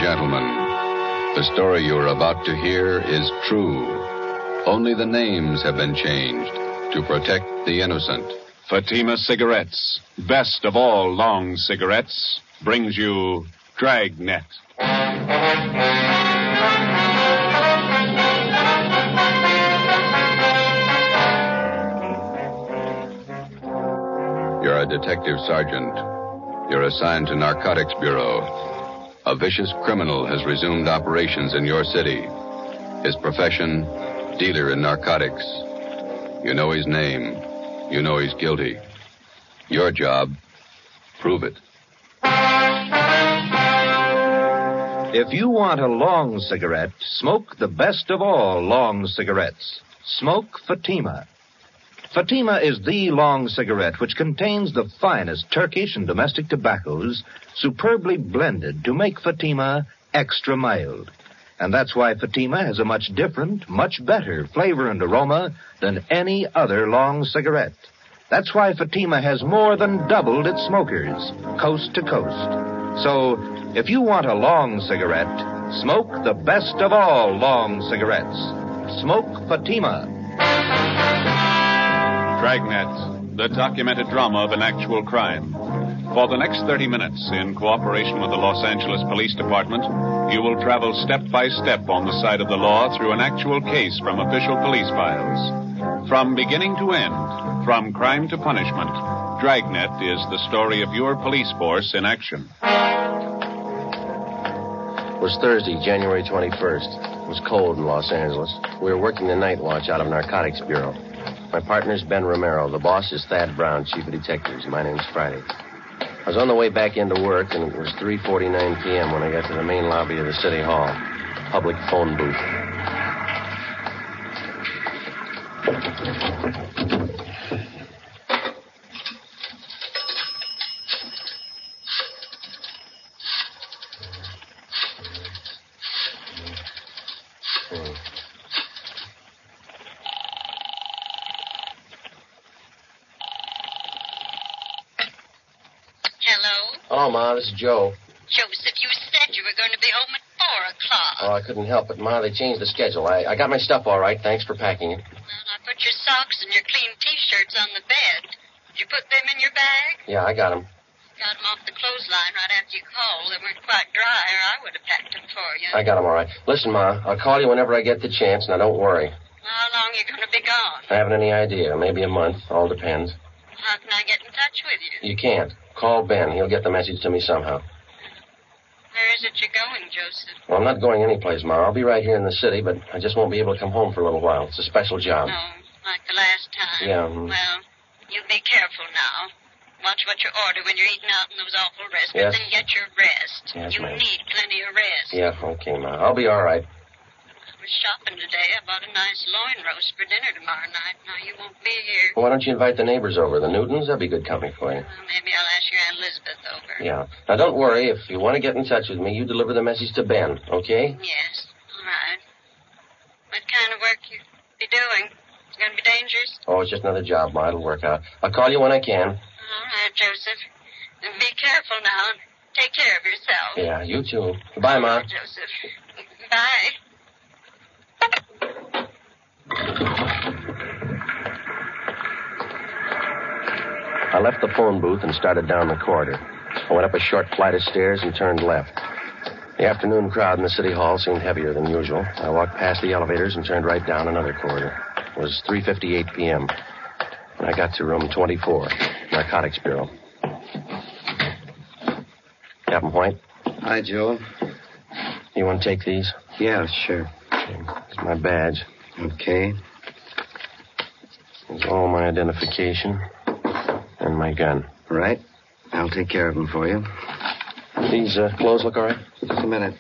gentlemen, the story you're about to hear is true. Only the names have been changed to protect the innocent. Fatima Cigarettes, best of all long cigarettes, brings you Dragnet. You're a detective sergeant. You're assigned to Narcotics Bureau. A vicious criminal has resumed operations in your city. His profession, dealer in narcotics. You know his name. You know he's guilty. Your job, prove it. If you want a long cigarette, smoke the best of all long cigarettes. Smoke Fatima. Fatima is the long cigarette which contains the finest Turkish and domestic tobaccos superbly blended to make Fatima extra mild. And that's why Fatima has a much different, much better flavor and aroma than any other long cigarette. That's why Fatima has more than doubled its smokers, coast to coast. So, if you want a long cigarette, smoke the best of all long cigarettes. Smoke Fatima. Dragnet, the documented drama of an actual crime. For the next 30 minutes, in cooperation with the Los Angeles Police Department, you will travel step by step on the side of the law through an actual case from official police files. From beginning to end, from crime to punishment, Dragnet is the story of your police force in action. It was Thursday, January 21st. It was cold in Los Angeles. We were working the night watch out of Narcotics Bureau. My partner's Ben Romero. The boss is Thad Brown, chief of detectives. My name's Friday. I was on the way back into work, and it was 3:49 p.m. when I got to the main lobby of the City Hall. Public phone booth. Oh, Ma, this is Joe. Joseph, you said you were going to be home at 4 o'clock. Oh, I couldn't help it, Ma. They changed the schedule. I got my stuff all right. Thanks for packing it. Well, I put your socks and your clean T-shirts on the bed. Did you put them in your bag? Yeah, I got them. Got them off the clothesline right after you called. They weren't quite dry, or I would have packed them for you. I got them all right. Listen, Ma, I'll call you whenever I get the chance. Now, don't worry. How long are you going to be gone? I haven't any idea. Maybe a month. All depends. How can I get in touch with you? You can't. Call Ben. He'll get the message to me somehow. Where is it you're going, Joseph? Well, I'm not going anyplace, Ma. I'll be right here in the city, but I just won't be able to come home for a little while. It's a special job. No, like the last time. Yeah. Well, you be careful now. Watch what you order when you're eating out in those awful restaurants, Yes. and get your rest. Yes, you ma'am. need plenty of rest. Yeah, okay, Ma. I'll be all right. I was shopping today. I bought a nice loin roast for dinner tomorrow night. Now, you won't be here. Well, why don't you invite the neighbors over? The Newtons? That'd be good company for you. Well, maybe I'll ask your Aunt Elizabeth over. Yeah. Now, don't worry. If you want to get in touch with me, you deliver the message to Ben, okay? Yes, all right. What kind of work you be doing? It's going to be dangerous? Oh, it's just another job, Ma. It'll work out. I'll call you when I can. All right, Joseph. And be careful now. Take care of yourself. Yeah, you too. Goodbye, Ma. Joseph. Bye. I left the phone booth and started down the corridor. I went up a short flight of stairs and turned left. The afternoon crowd in the city hall seemed heavier than usual. I walked past the elevators and turned right down another corridor. It was 3:58 p.m. when I got to room 24, Narcotics Bureau. Captain White? Hi, Joe. You want to take these? Yeah, sure. Here's my badge. Okay. Here's all my identification and my gun. Right. I'll take care of them for you. These clothes look all right? Just a minute.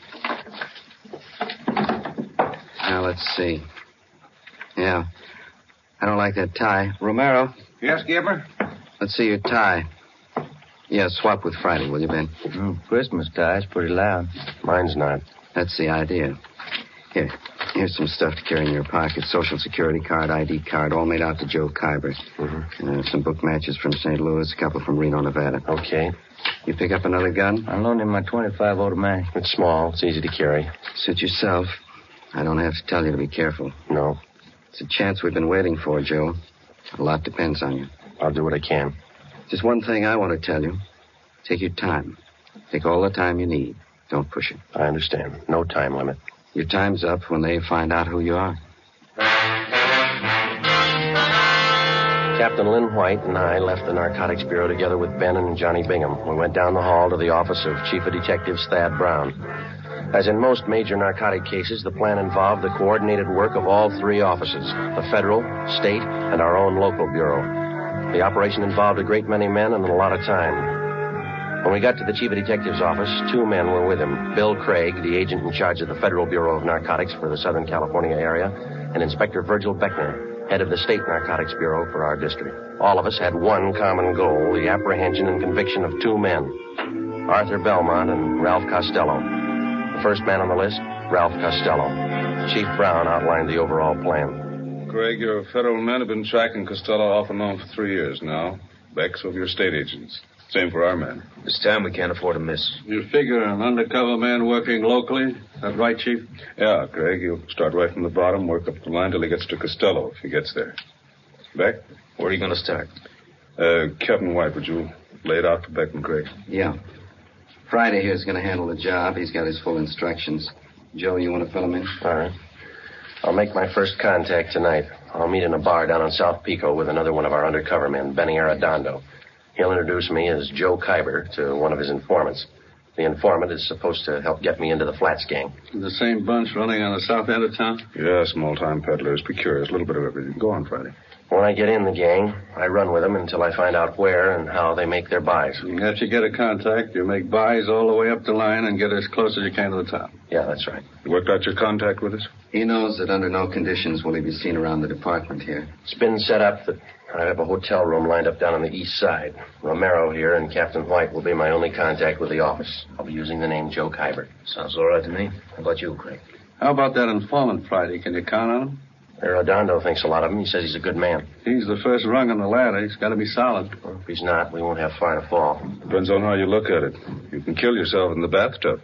Now, let's see. Yeah. I don't like that tie. Romero, Yes, Gibber? let's see your tie. Yeah, swap with Friday, will you, Ben? Christmas tie's pretty loud. Mine's not. That's the idea. Here's some stuff to carry in your pocket. Social Security card, ID card, all made out to Joe Kyber. Mm-hmm. Some book matches from St. Louis, a couple from Reno, Nevada. Okay. You pick up another gun? I loaned him my .25 automatic. It's small. It's easy to carry. Suit yourself. I don't have to tell you to be careful. No. It's a chance we've been waiting for, Joe. A lot depends on you. I'll do what I can. Just one thing I want to tell you. Take your time. Take all the time you need. Don't push it. I understand. No time limit. Your time's up when they find out who you are. Captain Lynn White and I left the Narcotics Bureau together with Ben and Johnny Bingham. We went down the hall to the office of Chief of Detectives Thad Brown. As in most major narcotic cases, the plan involved the coordinated work of all three offices, the federal, state, and our own local bureau. The operation involved a great many men and a lot of time. When we got to the Chief of Detectives office, two men were with him. Bill Craig, the agent in charge of the Federal Bureau of Narcotics for the Southern California area, and Inspector Virgil Beckner, head of the State Narcotics Bureau for our district. All of us had one common goal, the apprehension and conviction of two men, Arthur Belmont and Ralph Costello. The first man on the list, Ralph Costello. Chief Brown outlined the overall plan. Craig, your federal men have been tracking Costello off and on for 3 years now. Beck's over your state agents. Same for our men. This time we can't afford to miss. You figure an undercover man working locally? That right, Chief? Yeah, Craig. He'll start right from the bottom, work up the line till he gets to Costello, if he gets there. Beck? Where are you going to start? Captain White, would you lay it out for Beck and Craig? Yeah. Friday here's going to handle the job. He's got his full instructions. Joe, you want to fill him in? All right. I'll make my first contact tonight. I'll meet in a bar down on South Pico with another one of our undercover men, Benny Arredondo. He'll introduce me as Joe Kyber to one of his informants. The informant is supposed to help get me into the Flats gang. The same bunch running on the south end of town? Yeah, small-time peddlers, precurious, a little bit of everything. Go on, Friday. When I get in the gang, I run with them until I find out where and how they make their buys. After you get a contact, you make buys all the way up the line and get as close as you can to the town. Yeah, that's right. You worked out your contact with us? He knows that under no conditions will he be seen around the department here. It's been set up that I have a hotel room lined up down on the east side. Romero here and Captain White will be my only contact with the office. I'll be using the name Joe Kyber. Sounds all right to me. How about you, Craig? How about that informant, Friday? Can you count on him? Arredondo thinks a lot of him. He says he's a good man. He's the first rung on the ladder. He's got to be solid. Well, if he's not, we won't have far to fall. Depends on how you look at it. You can kill yourself in the bathtub.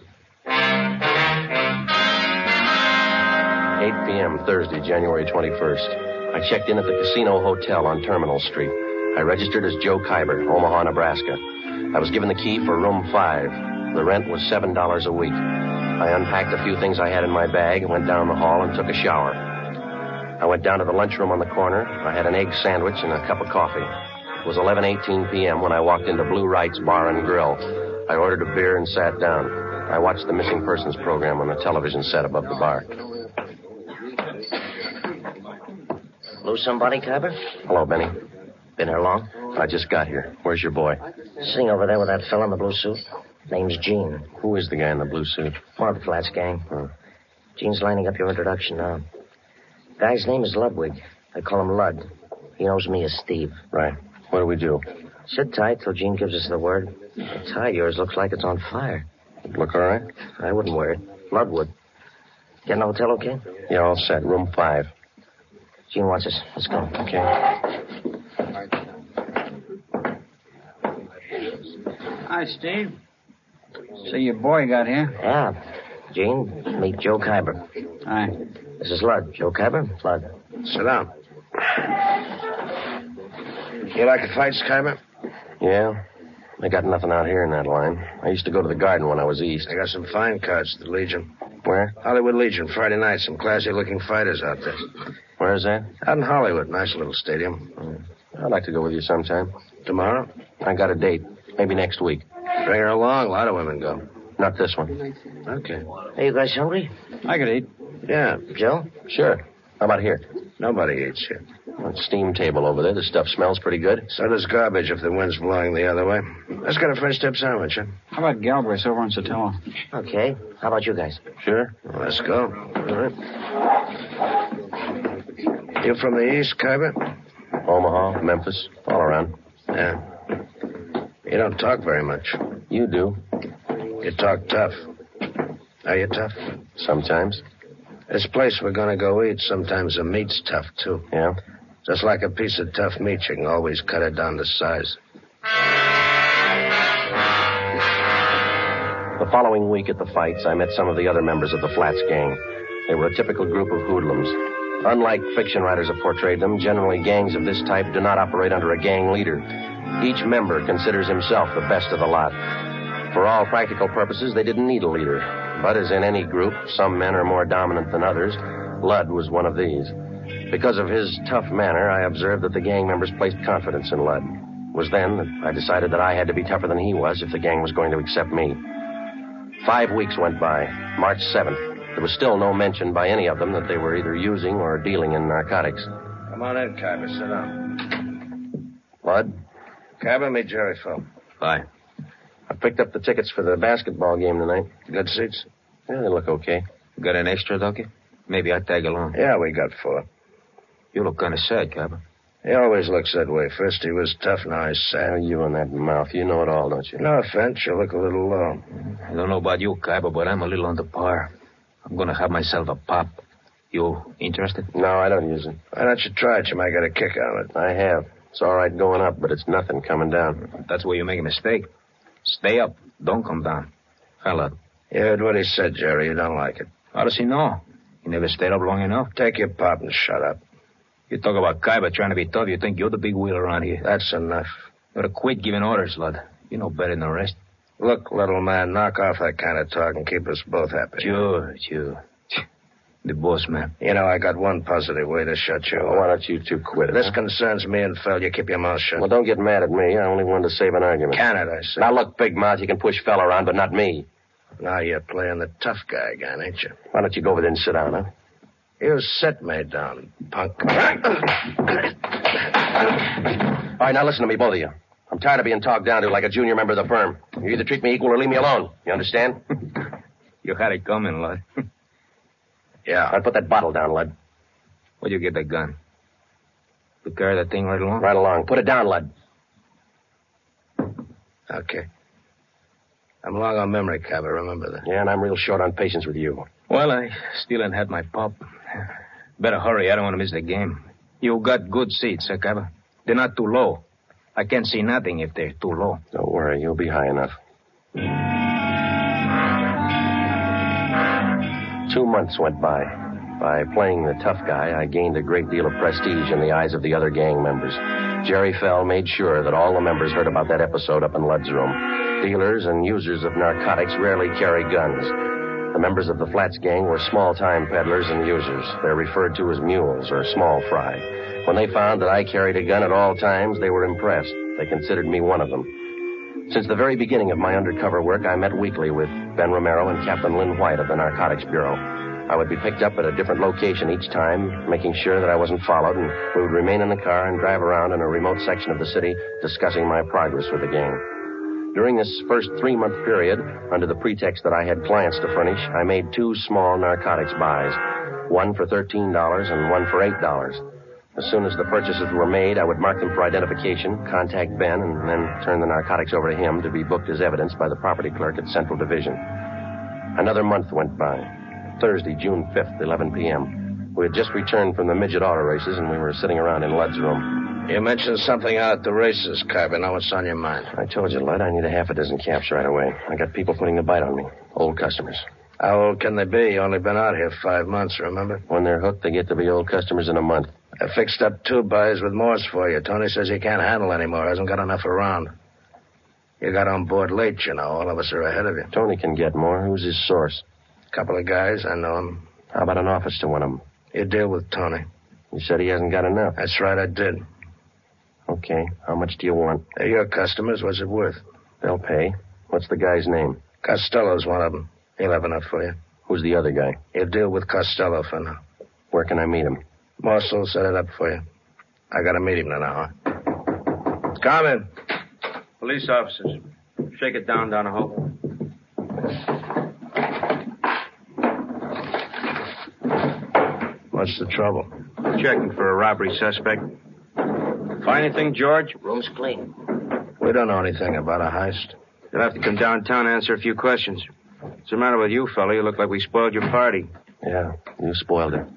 8 p.m. Thursday, January 21st. I checked in at the Casino Hotel on Terminal Street. I registered as Joe Kyber, Omaha, Nebraska. I was given the key for room 5. The rent was $7 a week. I unpacked a few things I had in my bag, went down the hall, and took a shower. I went down to the lunchroom on the corner. I had an egg sandwich and a cup of coffee. It was 11:18 p.m. when I walked into Blue Wright's Bar and Grill. I ordered a beer and sat down. I watched the missing persons program on the television set above the bar. Lose somebody, Kyber? Hello, Benny. Been here long? I just got here. Where's your boy? Sitting over there with that fella in the blue suit. Name's Gene. Who is the guy in the blue suit? One of the Flats gang. Gene's lining up your introduction now. Guy's name is Ludwig. I call him Lud. He knows me as Steve. Right. What do we do? Sit tight till Gene gives us the word. The tie of yours looks like it's on fire. Look all right? I wouldn't wear it. Lud would. Get in the hotel okay? Yeah, all set. Room 5. Gene wants us. Let's go. Okay. Hi, Steve. So your boy got here? Yeah. Gene, meet Joe Kyber. Hi. This is Lud. Joe Kyber, Lud. Sit down. You like the fights, Kyber? Yeah. I got nothing out here in that line. I used to go to the Garden when I was east. I got some fine cards at the Legion. Where? Hollywood Legion, Friday night. Some classy-looking fighters out there. Where is that? Out in Hollywood. Nice little stadium. I'd like to go with you sometime. Tomorrow? I got a date. Maybe next week. Bring her along. A lot of women go. Not this one. Okay. Are you guys hungry? I could eat. Yeah. Joe? Sure. How about here? Nobody eats here. That steam table over there. The stuff smells pretty good. So does garbage if the wind's blowing the other way. Let's get a French dip sandwich, huh? How about Galbraith over on Sotelo? Okay. How about you guys? Sure. Well, let's go. All right. You from the east, Kyber? Omaha, Memphis, all around. Yeah. You don't talk very much. You do. You talk tough. Are you tough? Sometimes. This place we're going to go eat, sometimes the meat's tough, too. Yeah? Just like a piece of tough meat, you can always cut it down to size. The following week at the fights, I met some of the other members of the Flats gang. They were a typical group of hoodlums. Unlike fiction writers have portrayed them, generally gangs of this type do not operate under a gang leader. Each member considers himself the best of the lot. For all practical purposes, they didn't need a leader. But as in any group, some men are more dominant than others. Lud was one of these. Because of his tough manner, I observed that the gang members placed confidence in Lud. It was then that I decided that I had to be tougher than he was if the gang was going to accept me. 5 weeks went by. March 7th. There was still no mention by any of them that they were either using or dealing in narcotics. Come on in, Kyber. Sit down. Lud? Kyber, meet Jerry Phil. Bye. I picked up the tickets for the basketball game tonight. Good seats? Yeah, they look okay. Got an extra, Ducky? Maybe I'd tag along. Yeah, we got 4. You look kind of sad, Cabba. He always looks that way. First he was tough, now he's sad. Oh, you and that mouth. You know it all, don't you? No offense, you look a little low. I don't know about you, Cabba, but I'm a little under par. I'm going to have myself a pop. You interested? No, I don't use it. Why don't you try it? You might get a kick out of it. I have. It's all right going up, but it's nothing coming down. That's where you make a mistake. Stay up. Don't come down. Fella. You heard what he said, Jerry. You don't like it. How does he know? He never stayed up long enough. Take your pop and shut up. You talk about Kyber trying to be tough. You think you're the big wheel around here. That's enough. You ought to quit giving orders, Lud. You know better than the rest. Look, little man, knock off that kind of talk and keep us both happy. Sure. The boss, man. You know, I got one positive way to shut you up. Why don't you two quit it? This concerns me and Phil. You keep your mouth shut. Well, don't get mad at me. I only wanted to save an argument. Can it, I say. Now, look, Big Mouth, you can push Phil around, but not me. Now you're playing the tough guy again, ain't you? Why don't you go over there and sit down, huh? You sit me down, punk. All right, now listen to me, both of you. I'm tired of being talked down to like a junior member of the firm. You either treat me equal or leave me alone. You understand? You had it coming, Lud. Yeah. All right, put that bottle down, Lud. Where'd you get that gun? You carry that thing right along? Right along. Put it down, Lud. Okay. I'm long on memory, Cabba. Remember that. Yeah, and I'm real short on patience with you. Well, I still ain't had my pop. Better hurry. I don't want to miss the game. You got good seats, huh, Cabba? They're not too low. I can't see nothing if they're too low. Don't worry. You'll be high enough. 2 months went by. By playing the tough guy, I gained a great deal of prestige in the eyes of the other gang members. Jerry Fell made sure that all the members heard about that episode up in Lud's room. Dealers and users of narcotics rarely carry guns. The members of the Flats gang were small-time peddlers and users. They're referred to as mules or small fry. When they found that I carried a gun at all times, they were impressed. They considered me one of them. Since the very beginning of my undercover work, I met weekly with Ben Romero and Captain Lynn White of the Narcotics Bureau. I would be picked up at a different location each time, making sure that I wasn't followed, and we would remain in the car and drive around in a remote section of the city discussing my progress with the gang. During this first 3-month period, under the pretext that I had clients to furnish, I made 2 small narcotics buys, one for $13 and one for $8. As soon as the purchases were made, I would mark them for identification, contact Ben, and then turn the narcotics over to him to be booked as evidence by the property clerk at Central Division. Another month went by. Thursday, June 5th, 11 p.m. We had just returned from the midget auto races, and we were sitting around in Lud's room. You mentioned something out at the races, Kyber. Now what's on your mind? I told you, Lud, I need a half a dozen caps right away. I got people putting the bite on me. Old customers. How old can they be? You only been out here 5 months, remember? When they're hooked, they get to be old customers in a month. I fixed up 2 buys with Morse for you. Tony says he can't handle anymore. Hasn't got enough around. You got on board late, you know. All of us are ahead of you. Tony can get more. Who's his source? Couple of guys. I know him. How about an office to one of them? You deal with Tony. You said he hasn't got enough. That's right, I did. Okay. How much do you want? They're your customers. What's it worth? They'll pay. What's the guy's name? Costello's one of them. He'll have enough for you. Who's the other guy? You deal with Costello for now. Where can I meet him? Morse will set it up for you. I gotta meet him now, huh? Come in. Police officers. Shake it down, Donahoe. What's the trouble? Checking for a robbery suspect. Find anything, George? Room's clean. We don't know anything about a heist. You'll have to come downtown and answer a few questions. What's the matter with you, fella? You look like we spoiled your party. Yeah, you spoiled it.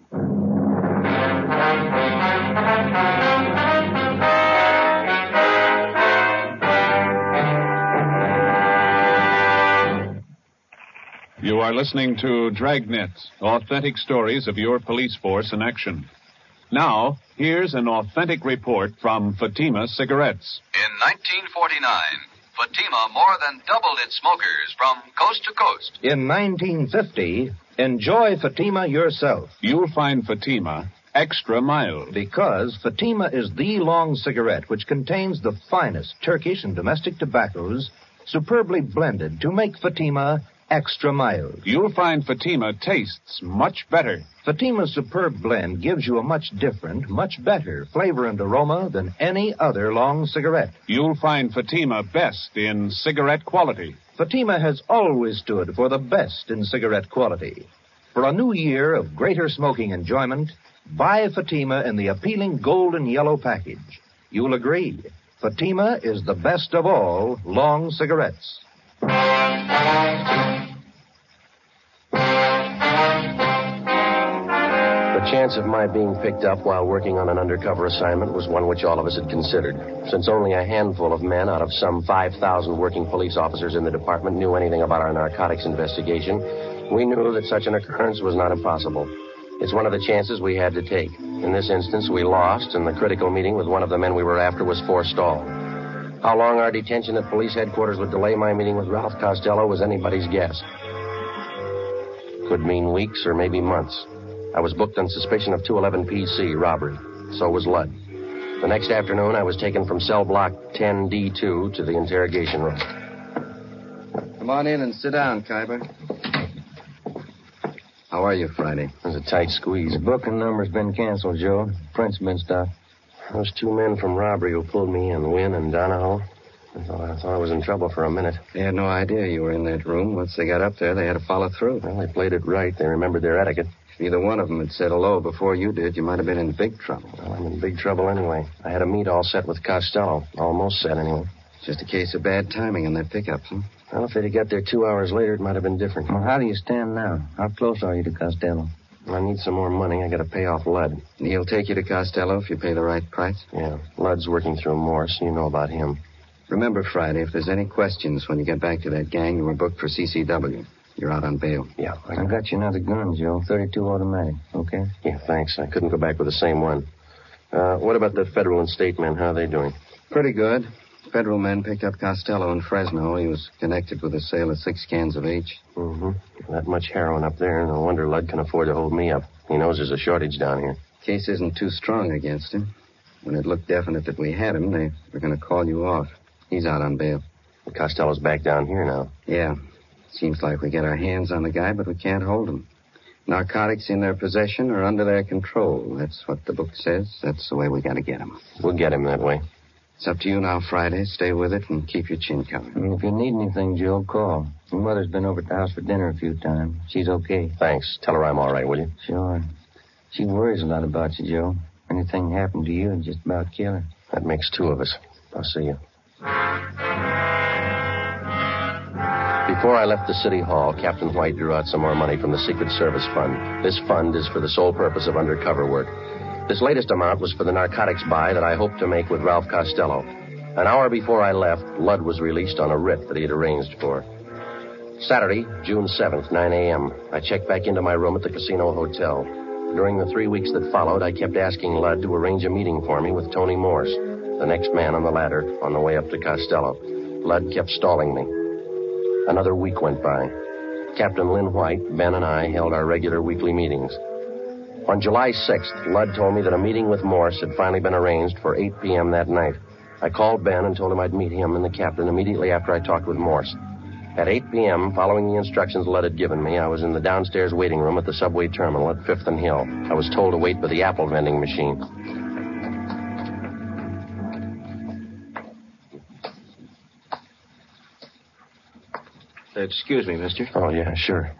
You are listening to Dragnet, authentic stories of your police force in action. Now, here's an authentic report from Fatima Cigarettes. In 1949, Fatima more than doubled its smokers from coast to coast. In 1950, enjoy Fatima yourself. You'll find Fatima extra mild. Because Fatima is the long cigarette which contains the finest Turkish and domestic tobaccos superbly blended to make Fatima extra mild. You'll find Fatima tastes much better. Fatima's superb blend gives you a much different, much better flavor and aroma than any other long cigarette. You'll find Fatima best in cigarette quality. Fatima has always stood for the best in cigarette quality. For a new year of greater smoking enjoyment, buy Fatima in the appealing gold and yellow package. You'll agree, Fatima is the best of all long cigarettes. The chance of my being picked up while working on an undercover assignment was one which all of us had considered. Since only a handful of men out of some 5,000 working police officers in the department knew anything about our narcotics investigation, we knew that such an occurrence was not impossible. It's one of the chances we had to take. In this instance, we lost, and the critical meeting with one of the men we were after was forestalled. How long our detention at police headquarters would delay my meeting with Ralph Costello was anybody's guess. Could mean weeks or maybe months. I was booked on suspicion of 211 PC, robbery. So was Ludd. The next afternoon, I was taken from cell block 10D2 to the interrogation room. Come on in and sit down, Khyber. How are you, Friday? There's a tight squeeze. The booking number's been canceled, Joe. Prince been stopped. Those two men from robbery who pulled me in, Wynn and Donahoe, I thought I was in trouble for a minute. They had no idea you were in that room. Once they got up there, they had to follow through. Well, they played it right. They remembered their etiquette. If either one of them had said hello before you did, you might have been in big trouble. Well, I'm in big trouble anyway. I had a meet all set with Costello. Almost set, anyway. Just a case of bad timing on that pickup, huh? Well, if they'd have got there 2 hours later, it might have been different. Well, how do you stand now? How close are you to Costello? I need some more money. I got to pay off Ludd. And he'll take you to Costello if you pay the right price? Yeah. Ludd's working through Morse. You know about him. Remember, Friday, if there's any questions when you get back to that gang, you were booked for CCW. You're out on bail. Yeah. I got you another gun, Joe. 32 automatic. Okay? Yeah, thanks. I couldn't go back with the same one. What about the federal and state men? How are they doing? Pretty good. Federal men picked up Costello in Fresno. He was connected with the sale of 6 cans of H. Mm-hmm. That much heroin up there. No wonder Ludd can afford to hold me up. He knows there's a shortage down here. Case isn't too strong against him. When it looked definite that we had him, they were going to call you off. He's out on bail. Costello's back down here now. Yeah. Seems like we get our hands on the guy, but we can't hold him. Narcotics in their possession or under their control. That's what the book says. That's the way we got to get him. We'll get him that way. It's up to you now, Friday. Stay with it and keep your chin covered. If you need anything, Joe, call. Your mother's been over at the house for dinner a few times. She's okay. Thanks. Tell her I'm all right, will you? Sure. She worries a lot about you, Joe. Anything happened to you, it'd just about kill her. That makes 2 of us. I'll see you. Before I left the city hall, Captain White drew out some more money from the Secret Service Fund. This fund is for the sole purpose of undercover work. This latest amount was for the narcotics buy that I hoped to make with Ralph Costello. An hour before I left, Ludd was released on a writ that he had arranged for. Saturday, June 7th, 9 a.m. I checked back into my room at the Casino Hotel. During the 3 weeks that followed, I kept asking Ludd to arrange a meeting for me with Tony Morse, the next man on the ladder, on the way up to Costello. Ludd kept stalling me. Another week went by. Captain Lynn White, Ben, and I held our regular weekly meetings. On July 6th, Ludd told me that a meeting with Morse had finally been arranged for 8 p.m. that night. I called Ben and told him I'd meet him and the captain immediately after I talked with Morse. At 8 p.m., following the instructions Ludd had given me, I was in the downstairs waiting room at the subway terminal at 5th and Hill. I was told to wait by the apple vending machine. Excuse me, mister. Oh, yeah, sure.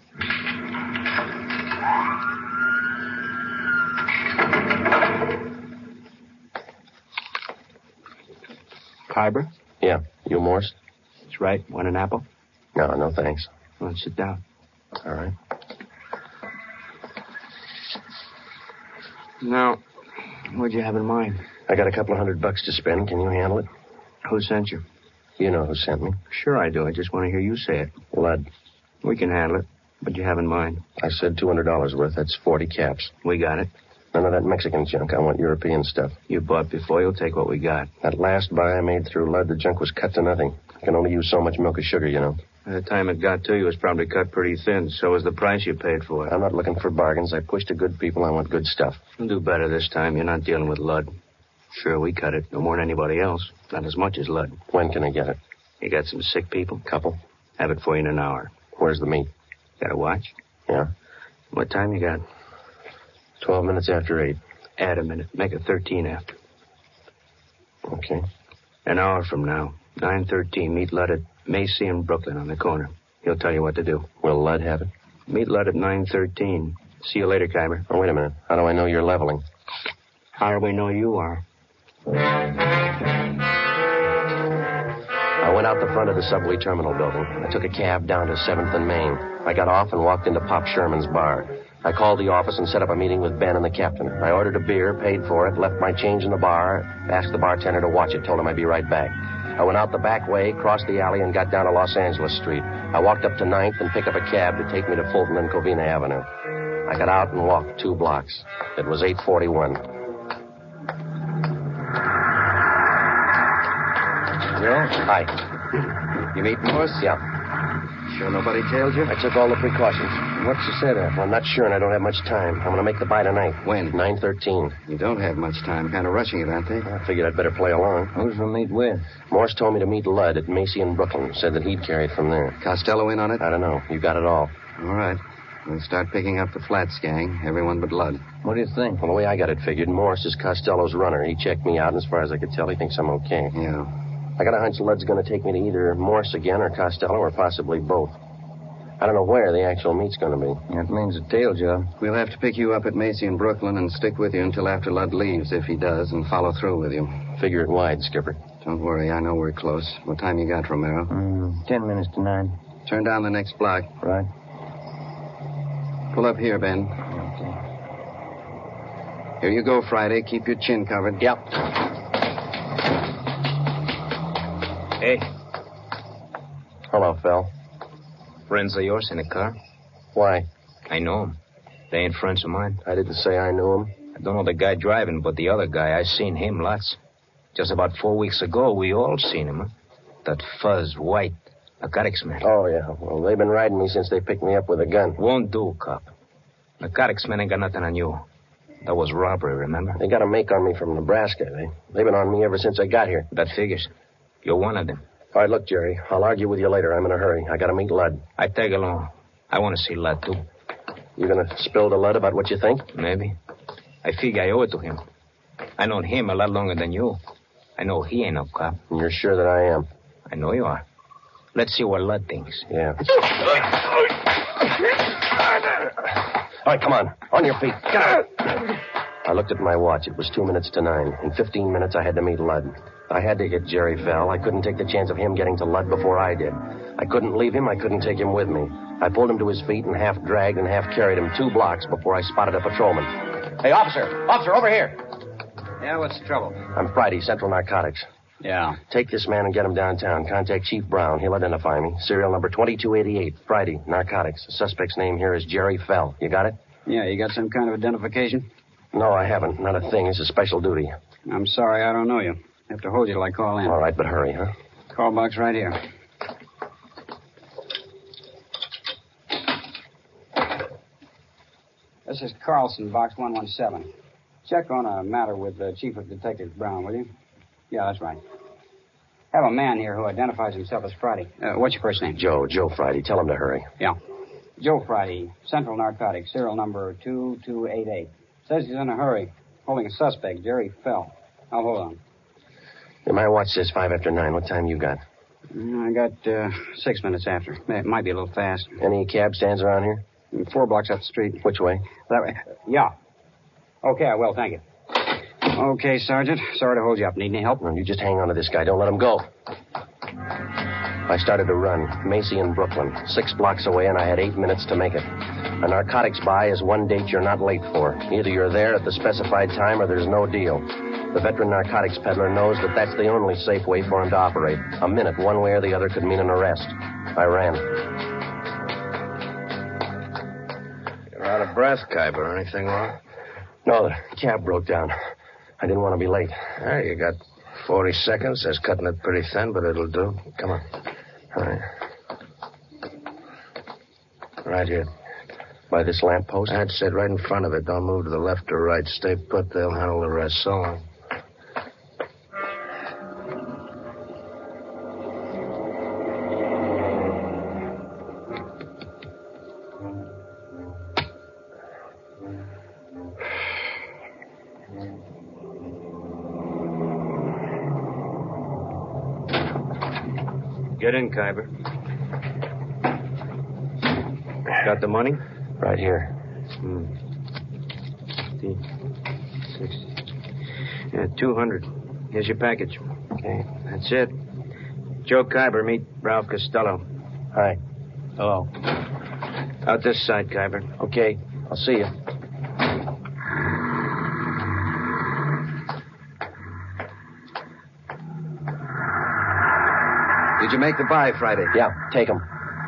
Khyber? Yeah. You Morse? That's right. Want an apple? No, thanks. Well, sit down. All right. Now, what'd you have in mind? I got a couple of $100 to spend. Can you handle it? Who sent you? You know who sent me. Sure I do. I just want to hear you say it. Ludd. We can handle it. What do you have in mind? I said $200 worth. That's 40 caps. We got it. None of that Mexican junk. I want European stuff. You bought before. You'll take what we got. That last buy I made through Lud, the junk was cut to nothing. I can only use so much milk of sugar, you know. By the time it got to you, it was probably cut pretty thin. So was the price you paid for it. I'm not looking for bargains. I push to good people. I want good stuff. You'll do better this time. You're not dealing with Lud. Sure, we cut it. No more than anybody else. Not as much as Lud. When can I get it? You got some sick people? Couple. Have it for you in an hour. Where's the meat? Got a watch? Yeah. What time you got? 12 minutes after 8. Add a minute. Make it 13 after. Okay. An hour from now. 9:13. Meet Lud at Macy and Brooklyn on the corner. He'll tell you what to do. Will Lud have it? Meet Lud at 9:13. See you later, Kyber. Oh, wait a minute. How do I know you're leveling? How do we know you are? I went out the front of the subway terminal building. I took a cab down to 7th and Main. I got off and walked into Pop Sherman's bar. I called the office and set up a meeting with Ben and the captain. I ordered a beer, paid for it, left my change in the bar, asked the bartender to watch it, told him I'd be right back. I went out the back way, crossed the alley, and got down to Los Angeles Street. I walked up to 9th and picked up a cab to take me to Fulton and Covina Avenue. I got out and walked 2 blocks. It was 8:41. Joe? Hi. You meet Morse? Yeah. Sure nobody tailed you? I took all the precautions. What's you said after? I'm not sure, and I don't have much time. I'm going to make the buy tonight. When? 9:13. You don't have much time. Kind of rushing it, aren't they? I figured I'd better play along. Who's we'll meet with? Morse told me to meet Lud at Macy and Brooklyn. Said that he'd carry it from there. Costello in on it? I don't know. You got it all. All right. We'll start picking up the Flats gang. Everyone but Lud. What do you think? Well, the way I got it figured, Morse is Costello's runner. He checked me out, and as far as I could tell, he thinks I'm okay. Yeah. I got a hunch Lud's going to take me to either Morse again or Costello or possibly both. I don't know where the actual meet's going to be. That means a tail job. We'll have to pick you up at Macy and Brooklyn and stick with you until after Lud leaves, if he does, and follow through with you. Figure it wide, Skipper. Don't worry. I know we're close. What time you got, Romero? 10 minutes to 9. Turn down the next block. Right. Pull up here, Ben. Okay. Here you go, Friday. Keep your chin covered. Yep. Hey, Hello, Phil. friends of yours in the car? Why? I know them. They ain't friends of mine. I didn't say I knew him. I don't know the guy driving, but the other guy, I seen him lots. Just about 4 weeks ago, we all seen him, huh? That fuzz, white, narcotics man. Oh, yeah. Well, they've been riding me since they picked me up with a gun. Won't do, cop. Narcotics man ain't got nothing on you. That was robbery, remember? They got a make on me from Nebraska. They've been on me ever since I got here. That figures. You're one of them. All right, look, Jerry. I'll argue with you later. I'm in a hurry. I got to meet Lud. I tag along. I want to see Lud, too. You going to spill to Lud about what you think? Maybe. I figure I owe it to him. I known him a lot longer than you. I know he ain't no cop. You're sure that I am? I know you are. Let's see what Lud thinks. Yeah. All right, come on. On your feet. Get out. I looked at my watch. It was 2 minutes to 9. In 15 minutes, I had to meet Lud. I had to hit Jerry Fell. I couldn't take the chance of him getting to Lud before I did. I couldn't leave him. I couldn't take him with me. I pulled him to his feet and half dragged and half carried him 2 blocks before I spotted a patrolman. Hey, officer! Officer, over here! Yeah, what's the trouble? I'm Friday, Central Narcotics. Yeah. Take this man and get him downtown. Contact Chief Brown. He'll identify me. Serial number 2288. Friday, Narcotics. The suspect's name here is Jerry Fell. You got it? Yeah, you got some kind of identification? No, I haven't. Not a thing. It's a special duty. I'm sorry, I don't know you. I have to hold you till I call in. All right, but hurry, huh? Call box right here. This is Carlson, box 117. Check on a matter with the Chief of Detectives Brown, will you? Yeah, that's right. Have a man here who identifies himself as Friday. What's your first name? Joe Friday. Tell him to hurry. Yeah. Joe Friday, Central Narcotics, serial number 2288. Says he's in a hurry, holding a suspect, Jerry Fell. Now, hold on. Yeah, my watch says 5 after 9. What time you got? I got 6 minutes after. It might be a little fast. Any cab stands around here? 4 blocks up the street. Which way? That way. Yeah. Okay, I will. Thank you. Okay, Sergeant. Sorry to hold you up. Need any help? No, you just hang on to this guy. Don't let him go. I started to run. Macy and Brooklyn. 6 blocks away, and I had 8 minutes to make it. A narcotics buy is one date you're not late for. Either you're there at the specified time or there's no deal. The veteran narcotics peddler knows that that's the only safe way for him to operate. A minute, one way or the other, could mean an arrest. I ran. of breath, Kuiper. Anything wrong? No, the cab broke down. I didn't want to be late. You got 40 seconds. That's cutting it pretty thin, but it'll do. Come on. All right. Right here. By this lamppost? That's it, right in front of it. Don't move to the left or right. Stay put. They'll handle the rest. So long. Get in, Kuiper. Got the money? Right here. 60. Yeah, 200. Here's your package. Okay. That's it. Joe Kuiper, meet Ralph Costello. Hi. Hello. Out this side, Kuiper. Okay. I'll see you. Did you make the buy Friday? Yeah, take him.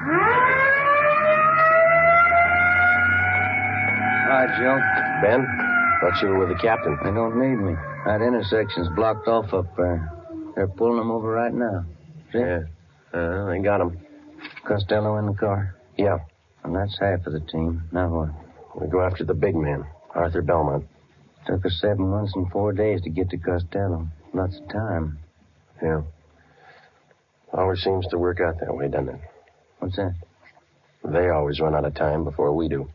Hi, Joe. Ben, thought you were with the captain. They don't need me. That intersection's blocked off up there. They're pulling them over right now. See? Yeah. They got him. Costello in the car? Yeah. And that's half of the team. Now what? We go after the big man, Arthur Belmont. Took us 7 months and 4 days to get to Costello. Lots of time. Yeah. Always seems to work out that way, doesn't it? What's that? They always run out of time before we do.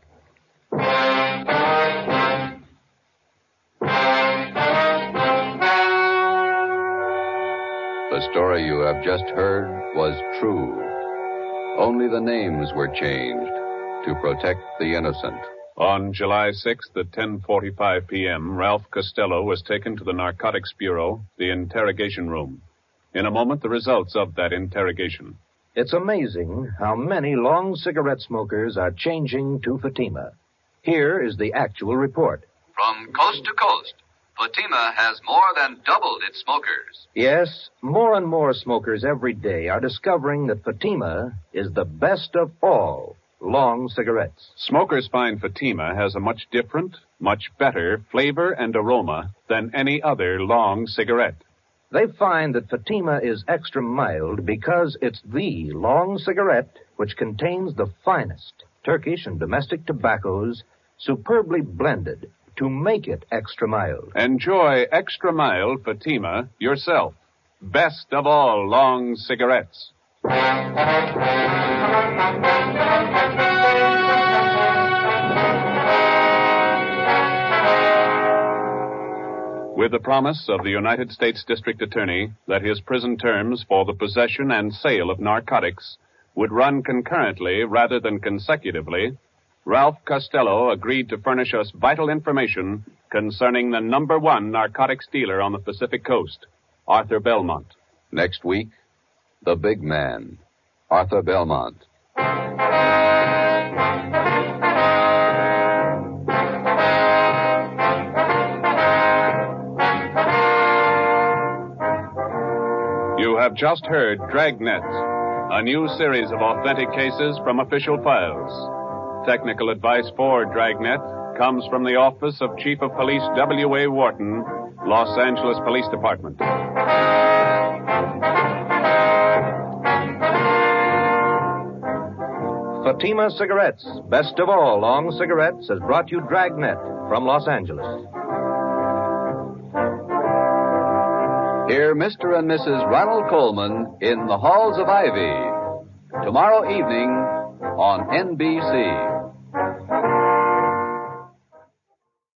The story you have just heard was true. Only the names were changed to protect the innocent. On July 6th at 10:45 p.m., Ralph Costello was taken to the Narcotics Bureau, the interrogation room. In a moment, the results of that interrogation. It's amazing how many long cigarette smokers are changing to Fatima. Here is the actual report. From coast to coast, Fatima has more than doubled its smokers. Yes, more and more smokers every day are discovering that Fatima is the best of all long cigarettes. Smokers find Fatima has a much different, much better flavor and aroma than any other long cigarette. They find that Fatima is extra mild because it's the long cigarette which contains the finest Turkish and domestic tobaccos superbly blended to make it extra mild. Enjoy extra mild Fatima yourself. Best of all long cigarettes. With the promise of the United States District Attorney that his prison terms for the possession and sale of narcotics would run concurrently rather than consecutively, Ralph Costello agreed to furnish us vital information concerning the #1 narcotics dealer on the Pacific Coast, Arthur Belmont. Next week, the big man, Arthur Belmont. You have just heard Dragnet, a new series of authentic cases from official files. Technical advice for Dragnet comes from the Office of Chief of Police W.A. Wharton, Los Angeles Police Department. Fatima Cigarettes, best of all long cigarettes, has brought you Dragnet from Los Angeles. Hear Mr. and Mrs. Ronald Coleman in the Halls of Ivy tomorrow evening on NBC.